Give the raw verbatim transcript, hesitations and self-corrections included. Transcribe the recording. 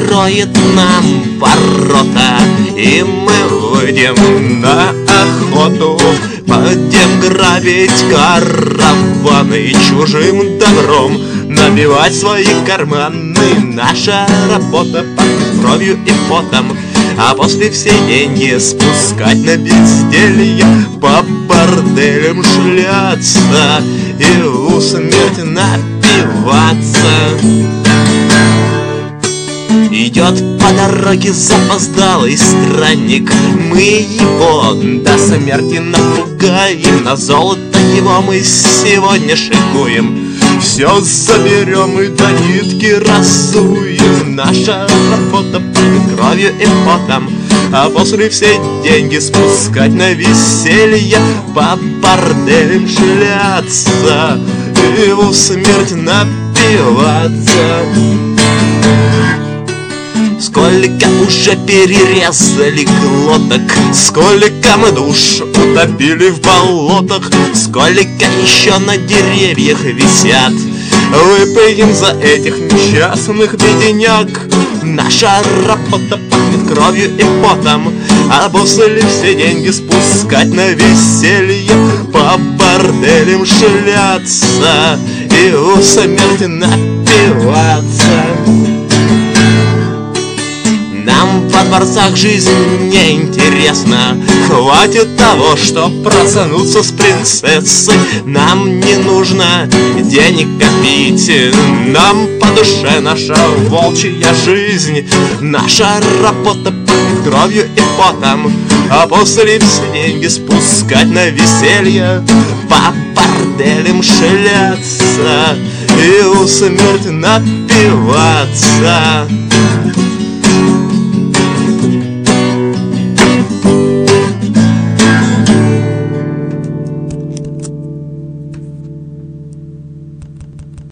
откроет нам ворота, и мы выйдем на охоту. Пойдем грабить караваны, чужим добром набивать свои карманы. Наша работа пахнет кровью и потом, а после все деньги спускать на безделье, по борделям шляться и усмерть напиваться. Идет по дороге запоздалый странник, мы его до смерти напугаем, на золото его мы сегодня шикуем. Все заберем и до нитки разуем. Наша работа пахнет кровью и потом, а после все деньги спускать на веселье, по борделям шляться и усмерть напиваться. Сколько уже перерезали глоток, сколько мы душ утопили в болотах, сколько еще на деревьях висят. Выпьем за этих несчастных бедняк. Наша работа пахнет кровью и потом, а после все деньги спускать на веселье, по борделям шляться и усмерть напиваться. Нам во дворцах жизнь неинтересна, хватит того, что проснуться с принцессой. Нам не нужно денег копить, нам по душе наша волчья жизнь. Наша работа пахнет кровью и потом, а после все деньги спускать на веселье, по борделям шляться и усмерть напиваться.